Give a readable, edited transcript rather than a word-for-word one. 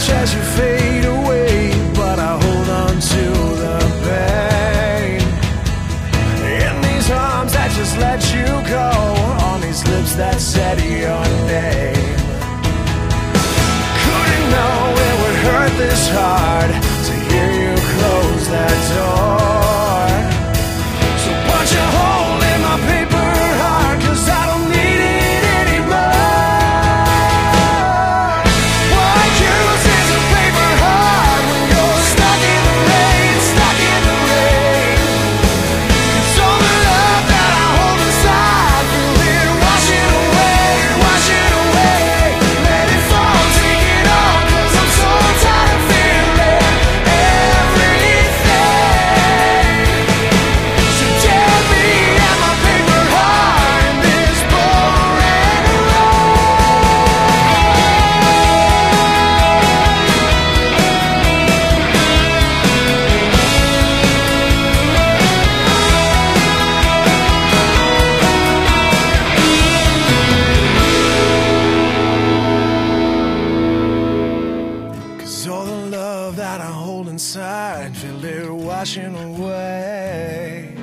watch as you fade away, but I hold on to the pain. In these arms that just let you go, on these lips that said your name. Couldn't know it would hurt this hard to hear you close that door. So punch a hole in my paper heart, 'cause I don't need it anymore. What use is a paper heart when you're stuck in the rain, stuck in the rain? 'Cause all the love that I hold inside, feel it washing away, washing away. Let it fall, take it all, 'cause I'm so tired of feeling everything. So tear me and my paper heart in this pouring rain. 'Cause all the love that I hold inside, feel it washing away.